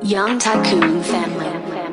Young Tycoon Family.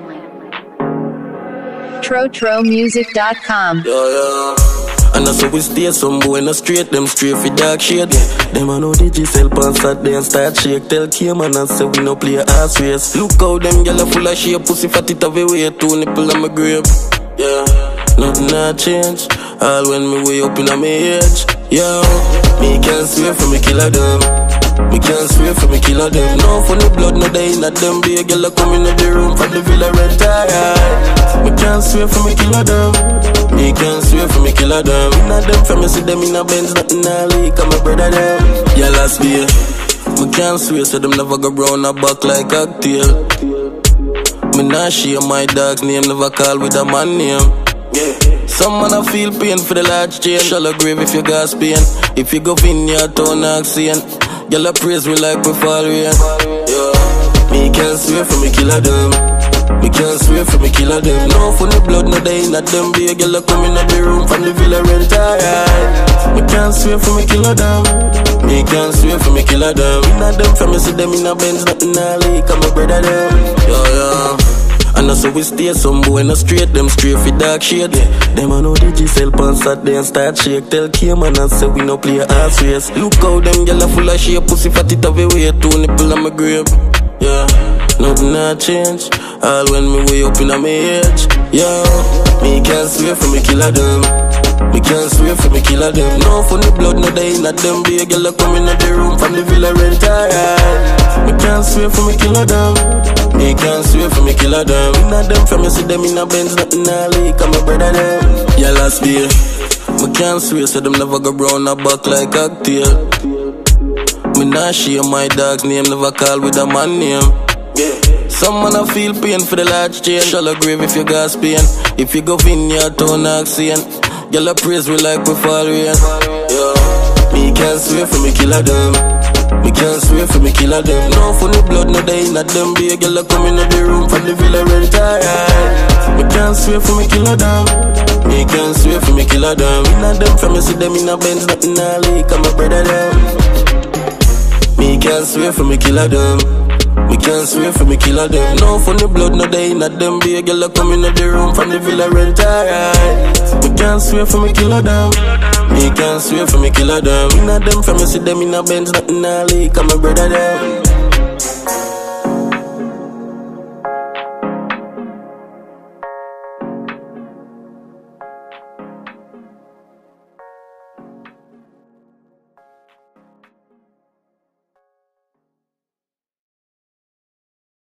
TroTroMusic.com. Yeah. And so we stay some boy in the street, them straight for dark shade. Them I know the Giselle pan Saturday and start shake. Tell K-Man and say we no play ass race. Look how them gyal full of shape, pussy fat it have a way, 2 nipple on my grave. Yeah, nothing not change. All when me way up in my age. Yo, me can't swear for me killer them. Me can't swear for me killer them. No funny blood, no day not them. Be a girl come in the room from the villa red tie. Me can't swear for me killer them. Me can't swear for me killer them. Not them from me see them in a Benz, nothing I leak. I'm a brother them. Yeah, last year. Me can't swear so them never go brown a back like cocktail. Me not share my dog's name, never call with a man name. Some man I feel pain for the large chain. Shallow grave if you got pain. If you go in your town accent, y'all praise me like we fall rain. Yeah. Me can't swear for me killer them. Me can't swear for me killer them. No funny blood, no day not them. Be a girl come in the room from the villa red tie. Me can't swear for me killer them. Me can't swear for me killer them. Not them from me see them in a Benz, nothing I leak. I'm a brother them. Yeah. And so we stay some boy in the street, them straight for dark shade. Them I know the Giselle pan Saturday and start shake. Tell K-Man and say we no play ass race. Look how them gyal full of shape, pussy fat it have a way, 2 nipple on my grave. Yeah, nothing not change. All when me way up in my age. Yo, me can't swear for me killer them. Me can't swear for me killer them. No funny blood, no day not them. Be a girl come in the room from the villa red tie. Me can't swear for me killer them. Me can't swear for me killer them. Not them from me see them in a Benz, nothing I leak. I'm a brother them. Yeah, last year. Me can't swear so them never go brown a back like cocktail. Me not share my dog's name, never call with a man name. Some man I feel pain for the large chain. Shallow grave if you got pain. If you go in your town accent, y'all praise me like we fall rain. Yeah. Me can't swear for me killer them. Me can't swear for me killer them. No funny blood, no day not them. Be a girl come in the room from the villa red tie. Me can't swear for me killer them. Me can't swear for me killer them. Not them from me see them in a Benz, nothing I leak. I'm a brother them. Me can't swear for me killer them. Me can't swear for me killer them. No funny blood, no day not them. Be a girl come in the room from the villa red tie. Me can't swear for me killer them. Me can't swear for me killer them. Not them from me see them in a Benz, nothing I leak. I'm a brother them.